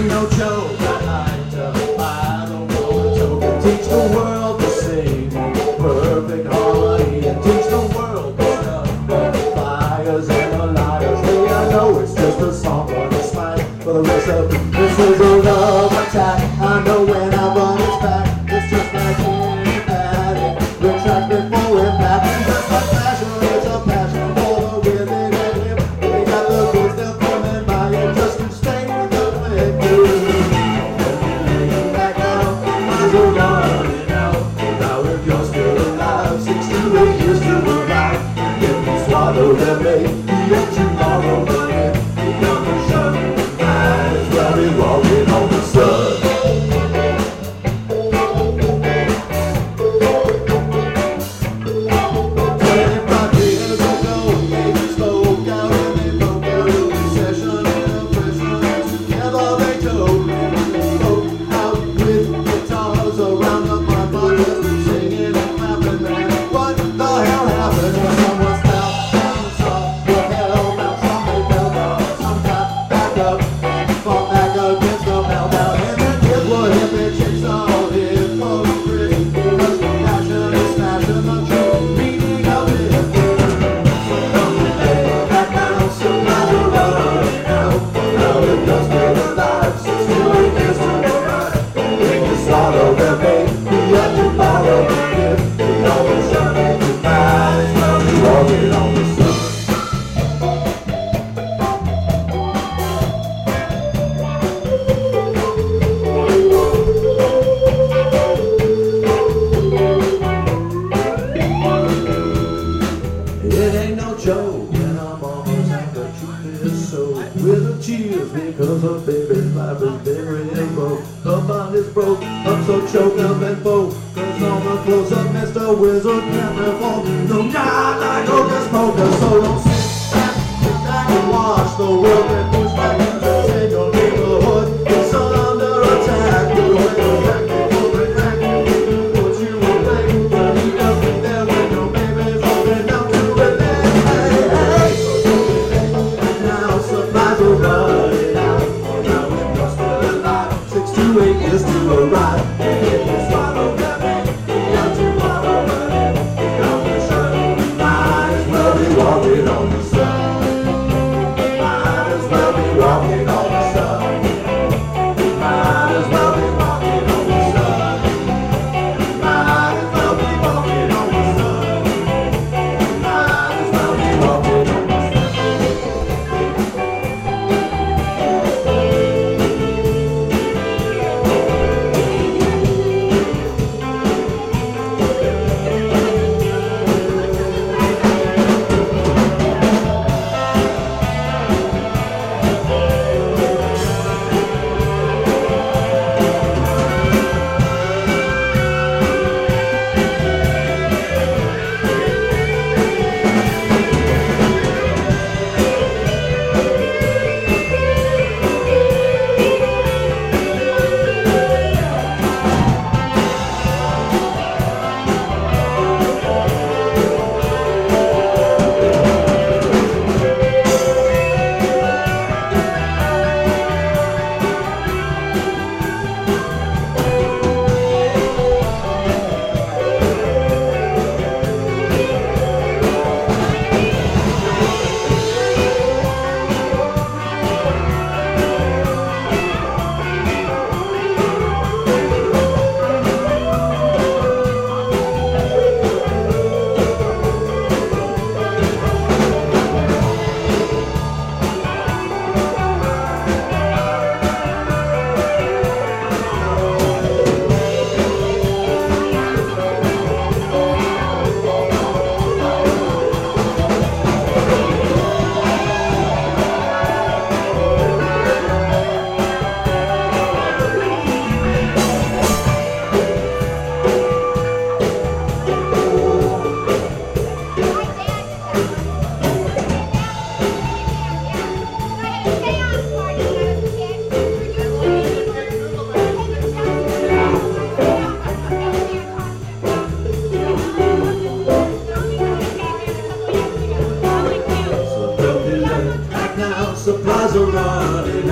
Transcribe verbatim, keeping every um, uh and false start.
ain't no joke. I like to fly the road to teach the world to sing perfect harmony and teach the world the stuff the flyers and the liars. Hey, I know it's just a song, but it's fine for the rest of it. This is a love attack. I know when I run its back, it's just like automatic. Retract before impact. And just like passion, it's a passion for the women and him. They got the goods, they're coming by and just to stay with the flick. Back out, might as well run it out. Now if you're still alive, six to eight years to arrive. If you swallow them, maybe up tomorrow, but if you come to shut, might as well be walking on the sun. Because her baby's life is very broke. Her mind is broke, up so choked up and full. Cause on the close up, Mister Wizard can't perform. No guy like Hocus Pocus. So don't sit back, sit back and watch the world get pushed back into in your neighborhood. It's all under attack. You're going back, you're going back. What you will play, you don't be there when your baby's holding up to it. Hey, hey, hey. And now supplies will run. Eight years to arrive. If you swallow them, you're tomorrow, but if you come to shut, might as well be walking on the sun. Might as well be walking on the sun. Might as well be walking on the sun. Might as well be walking on the sun. Might as well be walking on the sun. supplies are running